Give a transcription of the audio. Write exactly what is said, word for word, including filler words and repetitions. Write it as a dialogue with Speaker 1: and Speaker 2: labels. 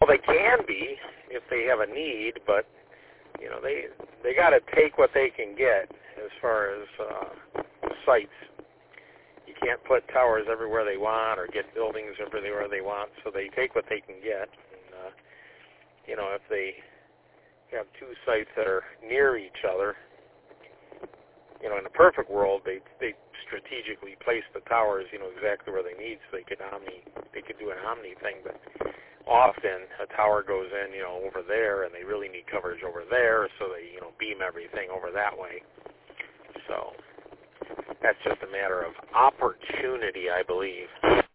Speaker 1: Well, they can be if they have a need, but you know they they got to take what they can get as far as uh, sites. You can't put towers everywhere they want or get buildings everywhere they want, so they take what they can get. And, uh, you know, if they have two sites that are near each other, you know, in a perfect world, they they strategically place the towers, you know, exactly where they need, so they could omni, they could do an omni thing. But often a tower goes in, you know, over there, and they really need coverage over there, so they, you know, beam everything over that way. So that's just a matter of opportunity, I believe.